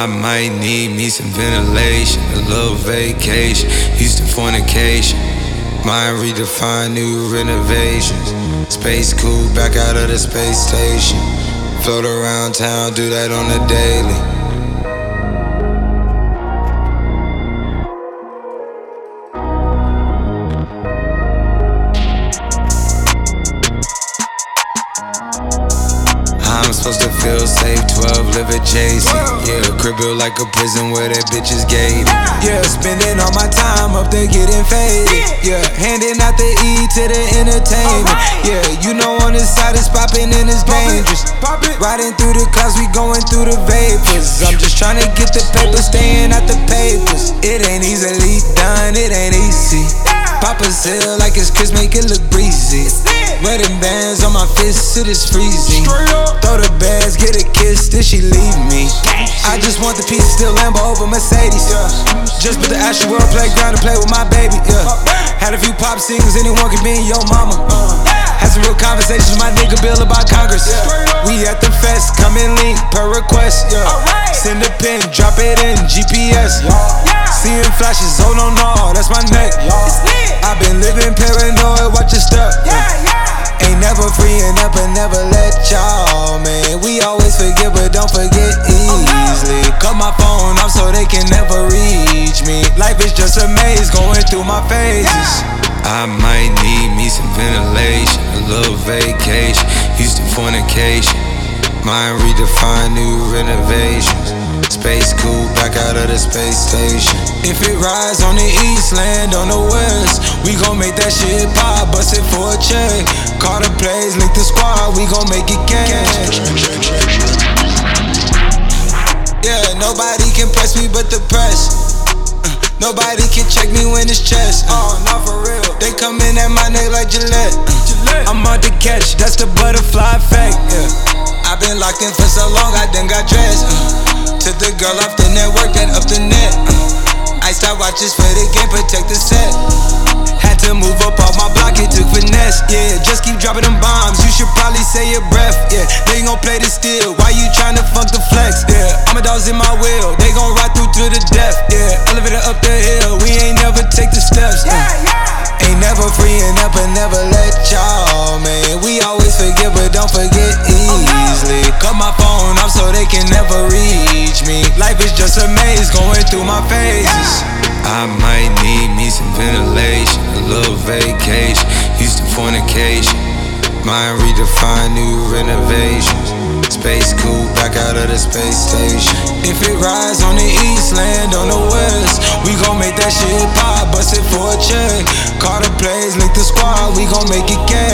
I might need me some ventilation, a little vacation, used to fornication. Mind redefined, new renovations. Space cool, back out of the space station. Float around town, do that on the daily. I'm supposed to feel safe, 12 live adjacent. Yeah, crib built like a prison where that bitch is gated. Yeah, spending all my time up there getting faded. Yeah, handing out the E to the entertainment. Yeah, you know on this side it's popping and it's dangerous. Riding through the clouds, we going through the vapors. I'm just trying to get the paper, staying out the papers. It ain't easily done, it ain't easy. Pop a seal like it's Chris, make it look breezy. Wedding bands on my fists, it is freezing. Throw the bags, get a kiss, then she leave me. I just want the piece, still Lambo over Mercedes. Just put the Astro World playground to play with my baby. Had a few pop singles, anyone could be your mama. Had some real conversations with my nigga Bill about Congress. We at the fest, come and link per request. Send a pin, drop it in GPS. Seeing flashes, oh no, that's my neck. I've been living paranoid, watch your step. Ain't never freeing up and never let y'all, man. We always forget, but don't forget easily. Cut my phone off so they can never reach me. Life is just a maze going through my phases. I might need me some ventilation, a little vacation, used to fornication. Mind redefined, new renovations. Space cool, back out of the space station. If it rise on the east, land on the west, we gon' make that shit pop, bust it for a check. Call the plays, link the squad, we gon' make it cash. Yeah, nobody can press me but the press. Nobody can check me when it's chest. Not for real. They come in at my neck like Gillette. I'm on the catch, that's the butterfly effect. I've been locked in for so long, I done got dressed. Took the girl off the network, then up the net. Iced out watches for the game, protect the set. Had to move up off my block, it took finesse. Yeah, just keep dropping them bombs, you should probably say your breath. Yeah, they gon' play the steal, why you tryna funk the flex? Yeah, I'm a dog's in my wheel, they gon' ride through to the death. Yeah, elevator up the hill, we ain't never take the steps. Ain't never freeing up and never let y'all, man. We always forget, but don't forget easily. Cut my phone off so they can never reach me. Life is just a maze going through my phases. I might need me some ventilation, a little vacation, used to fornication. Mind redefined, new renovations. Space cool, back out of the space station. If it rise on the east, land on the west, we gon' make that shit pop, bust it for a check. Call the plays, link the squad, we gon' make it cash.